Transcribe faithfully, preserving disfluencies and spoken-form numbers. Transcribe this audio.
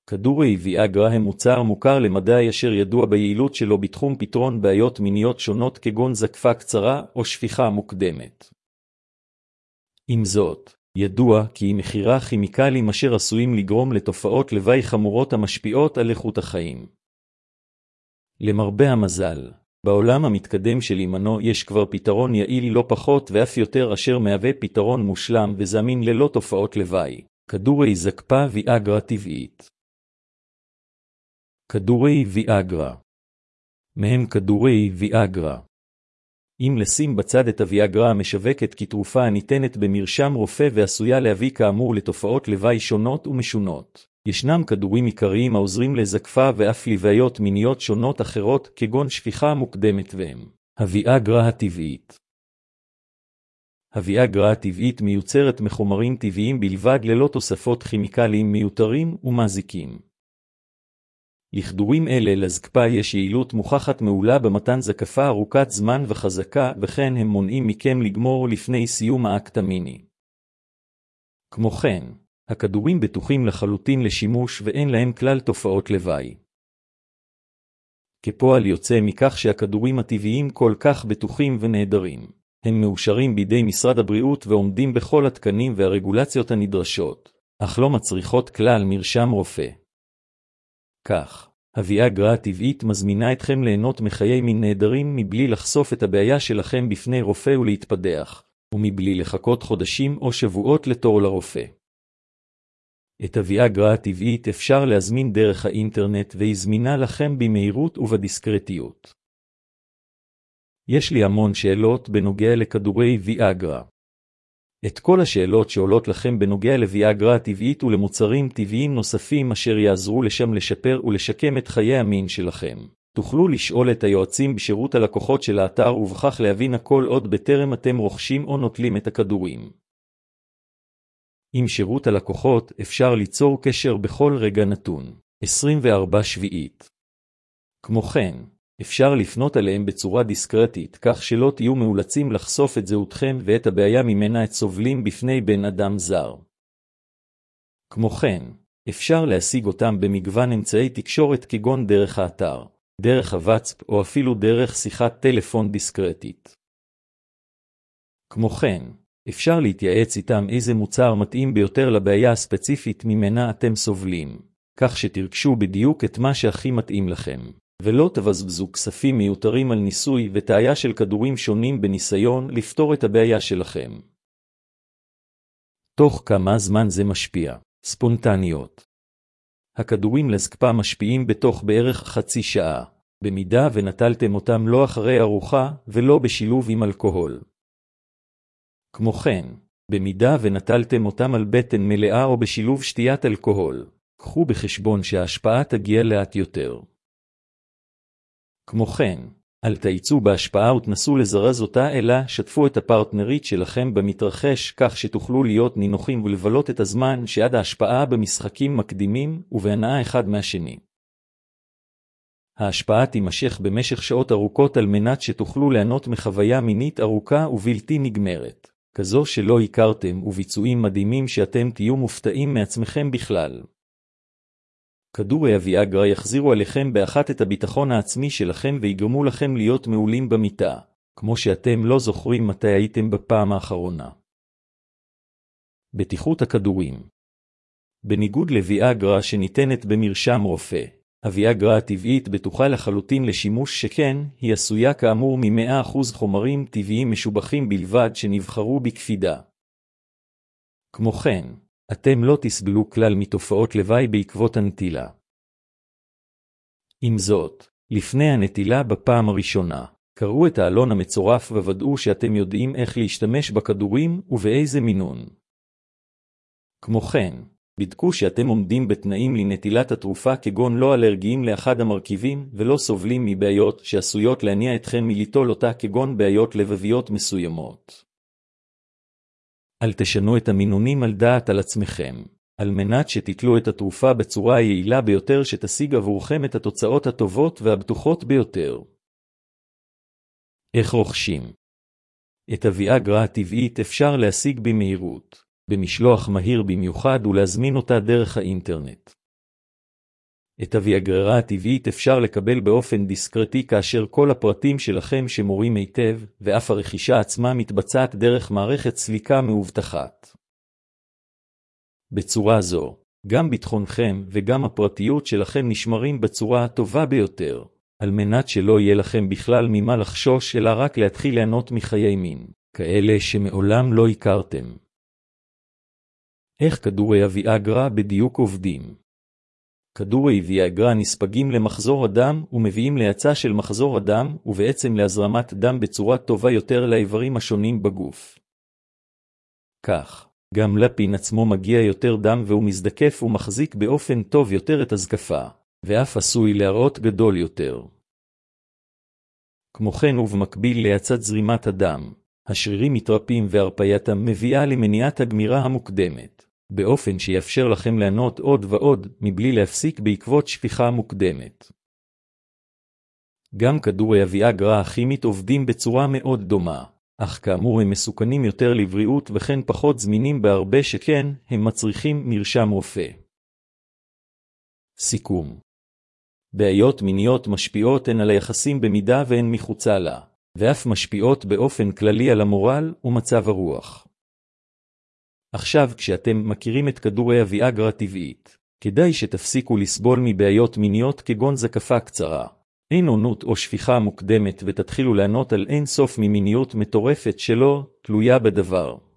כדורי ויאגרה הם מוצר מוכר למדי אשר ידוע ביעילות שלו בתחום פתרון בעיות מיניות שונות כגון זקפה קצרה או שפיכה מוקדמת. עם זאת, ידוע כי היא מכירה כימיקלים אשר עשויים לגרום לתופעות לוואי חמורות המשפיעות על איכות החיים. למרבה המזל, בעולם המתקדם של עמנו יש כבר פתרון יעיל לא פחות ואף יותר אשר מהווה פתרון מושלם וזמין ללא תופעות לוואי. כדורי זקפה ויאגרה טבעית. כדורי ויאגרה. מהם כדורי ויאגרה. אם לשים בצד את הוויאגרה המשווקת כתרופה הניתנת במרשם רופא ועשויה להביא כאמור לתופעות לוואי שונות ומשונות, ישנם כדורים עיקריים העוזרים לזקפה ואף לבעיות מיניות שונות אחרות כגון שפיכה מוקדמת והם הוויאגרה הטבעית. הוויאגרה הטבעית מיוצרת מחומרים טבעיים בלבד ללא תוספות כימיקליים מיותרים ומזיקים. לכדורים אלה לזקפה יש יעילות מוכחת מעולה במתן זקפה ארוכת זמן וחזקה, וכן הם מונעים מכם לגמור לפני סיום האקט המיני. כמו כן, הכדורים בטוחים לחלוטין לשימוש ואין להם כלל תופעות לוואי. כפועל יוצא מכך שהכדורים הטבעיים כל כך בטוחים ונהדרים, הם מאושרים בידי משרד הבריאות ועומדים בכל התקנים והרגולציות הנדרשות, אך לא מצריכות כלל מרשם רופא. כך, הוויאגרה הטבעית מזמינה אתכם ליהנות מחיי מין נהדרים מבלי לחשוף את הבעיה שלכם בפני רופא ולהתפדח, ומבלי לחכות חודשים או שבועות לתור לרופא. את הוויאגרה הטבעית אפשר להזמין דרך האינטרנט והיא זמינה לכם במהירות ובדיסקרטיות. יש לי המון שאלות בנוגע לכדורי ויאגרה. את כל השאלות שעולות לכם בנוגע לוויאגרה הטבעית ולמוצרים טבעיים נוספים אשר יעזרו לשם לשפר ולשקם את חיי המין שלכם, תוכלו לשאול את היועצים בשירות הלקוחות של האתר ובכך להבין הכל עוד בטרם אתם רוכשים או נוטלים את הכדורים. עם שירות הלקוחות אפשר ליצור קשר בכל רגע נתון, עשרים וארבע שביעית. כמו כן, אפשר לפנות אליהם בצורה דיסקרטית, כך שלא תהיו מאולצים לחשוף את זהותכם ואת הבעיה ממנה את סובלים בפני בן אדם זר. כמו כן, אפשר להשיג אותם במגוון אמצעי תקשורת כגון דרך האתר, דרך הוואטסאפ או אפילו דרך שיחת טלפון דיסקרטית. כמו כן, אפשר להתייעץ איתם איזה מוצר מתאים ביותר לבעיה הספציפית ממנה אתם סובלים, כך שתרכשו בדיוק את מה שהכי מתאים לכם. ולא תבזבזו כספים מיותרים על ניסוי וטעיה של כדורים שונים בניסיון לפתור את הבעיה שלכם. תוך כמה זמן זה משפיע? ספונטניות. הכדורים לזקפה משפיעים בתוך בערך חצי שעה, במידה ונטלתם אותם לא אחרי ארוחה ולא בשילוב עם אלכוהול. כמו כן, במידה ונטלתם אותם על בטן מלאה או בשילוב שתיית אלכוהול, קחו בחשבון שההשפעה תגיע לאט יותר. כמו כן, אל תאיצו בהשפעה ותנסו לזרז אותה, אלא שתפו את הפרטנרית שלכם במתרחש כך שתוכלו להיות נינוחים ולבלות את הזמן שעד ההשפעה במשחקים מקדימים ובהנאה אחד מהשני. ההשפעה תימשך במשך שעות ארוכות על מנת שתוכלו ליהנות מחוויה מינית ארוכה ובלתי נגמרת, כזו שלא הכרתם וביצועים מדהימים שאתם תהיו מופתעים מעצמכם בכלל. כדורי הוויאגרה יחזירו עליכם באחת את הביטחון העצמי שלכם ויגרמו לכם להיות מעולים במיטה, כמו שאתם לא זוכרים מתי הייתם בפעם האחרונה. בטיחות הכדורים. בניגוד לוויאגרה שניתנת במרשם רופא, הוויאגרה הטבעית בטוחה לחלוטין לשימוש, שכן היא עשויה כאמור מ-מאה אחוז חומרים טבעיים משובחים בלבד שנבחרו בקפידה. כמו כן, אתם לא תסבלו כלל מתופעות לוואי בעקבות הנטילה. עם זאת, לפני הנטילה בפעם הראשונה, קראו את העלון המצורף וודאו שאתם יודעים איך להשתמש בכדורים ובאיזה מינון. כמו כן, בדקו שאתם עומדים בתנאים לנטילת התרופה כגון לא אלרגיים לאחד המרכיבים ולא סובלים מבעיות שעשויות להניע אתכם מליטול אותה כגון בעיות לבביות מסוימות. אל תשנו את המינונים על דעת על עצמכם, על מנת שתיטלו את התרופה בצורה היעילה ביותר שתשיג עבורכם את התוצאות הטובות והבטוחות ביותר. איך רוכשים? את הוויאגרה הטבעית אפשר להשיג במהירות, במשלוח מהיר במיוחד ולהזמין אותה דרך האינטרנט. את הוויאגרה הטבעית אפשר לקבל באופן דיסקרטי כאשר כל הפרטים שלכם שמורים היטב, ואף הרכישה עצמה מתבצעת דרך מערכת סליקה מאובטחת. בצורה זו, גם ביטחונכם וגם הפרטיות שלכם נשמרים בצורה הטובה ביותר, על מנת שלא יהיה לכם בכלל ממה לחשוש אלא רק להתחיל ליהנות מחיי מין, כאלה שמעולם לא הכרתם. איך כדורי הוויאגרה בדיוק עובדים? כדורי ויאגרה נספגים למחזור הדם ומביאים להאצה של מחזור הדם ובעצם להזרמת דם בצורה טובה יותר לאיברים השונים בגוף. כך, גם לפין עצמו מגיע יותר דם והוא מזדקף ומחזיק באופן טוב יותר את הזקפה, ואף עשוי להראות גדול יותר. כמו כן ובמקביל להאצת זרימת הדם, השרירים מתרפים והרפייתם מביאה למניעת הגמירה המוקדמת. באופן שיאפשר לכם ליהנות עוד ועוד, מבלי להפסיק בעקבות שפיכה מוקדמת. גם כדורי הוויאגרה הכימית עובדים בצורה מאוד דומה, אך כאמור הם מסוכנים יותר לבריאות וכן פחות זמינים בהרבה שכן, הם מצריכים מרשם רופא. סיכום. בעיות מיניות משפיעות הן על היחסים במידה והן מחוצה לה, ואף משפיעות באופן כללי על המורל ומצב הרוח. עכשיו כשאתם מכירים את כדורי הוויאגרה טבעית, כדאי שתפסיקו לסבול מבעיות מיניות כגון זקפה קצרה, אין עונות או שפיכה מוקדמת ותתחילו לענות על אין סוף ממיניות מטורפת שלא תלויה בדבר.